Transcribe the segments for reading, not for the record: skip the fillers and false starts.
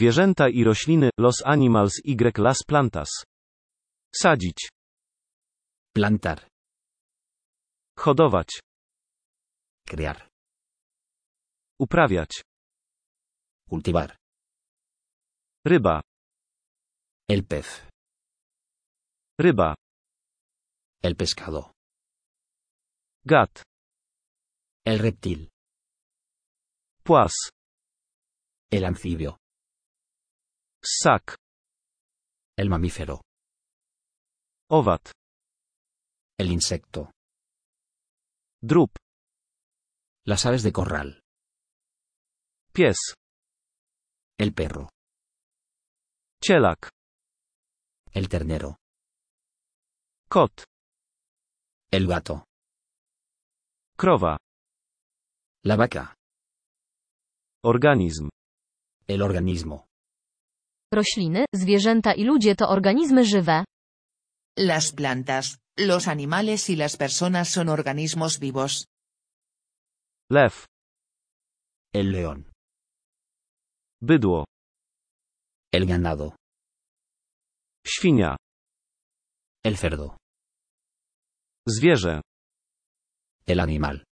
Zwierzęta i rośliny, los animals y las plantas. Sadzić. Plantar. Hodować. Criar. Uprawiać. Cultivar. Ryba. El pez. Ryba. El pescado. Gad. El reptil. Płas. El anfibio. Ssak. El mamífero. Owad. El insecto. Drób. Las aves de corral. Pies. El perro. Cielak. El ternero. Kot. El gato. Krowa. La vaca. Organizm. El organismo. Rośliny, zwierzęta i ludzie to organizmy żywe. Las plantas, los animales y las personas son organismos vivos. Lew. El león. Bydło. El ganado. Świnia. El cerdo. Zwierzę. El animal.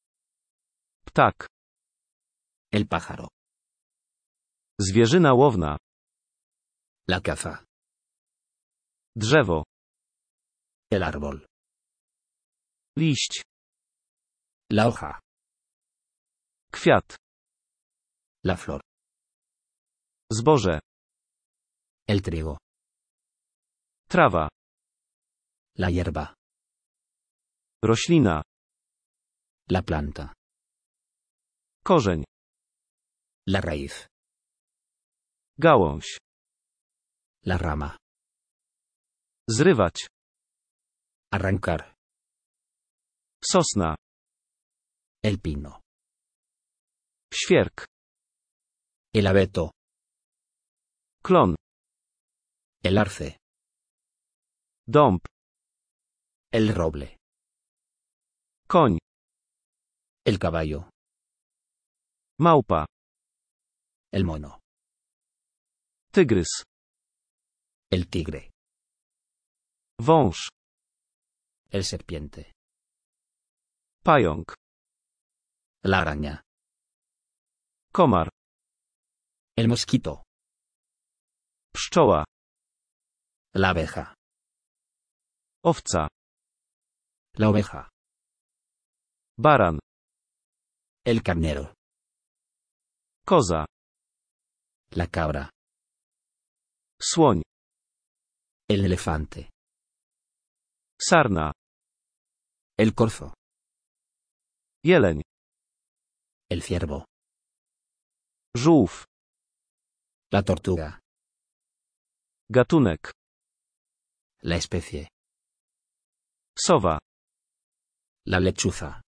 Ptak. El pájaro. Zwierzyna łowna. La caza. Drzewo. El árbol. Liść. La hoja. Kwiat. La flor. Zboże. El trigo. Trawa. La hierba. Roślina. La planta. Korzeń. La raíz. Gałąź. La rama. Zrywać. Arrancar. Sosna. El pino. Świerk. El abeto. Klon. El arce. Dąb. El roble. Koń. El caballo. Małpa. El mono. Tygrys. El tigre. Wąż. El serpiente. Pająk. La araña. Komar. El mosquito. Pszczoła. La abeja. Owca. La oveja. Baran. El carnero. Koza. La cabra. Słoń. El elefante. Sarna. El corzo. Jeleń. El ciervo. Żółw. La tortuga. Gatunek. La especie. Sowa. La lechuza.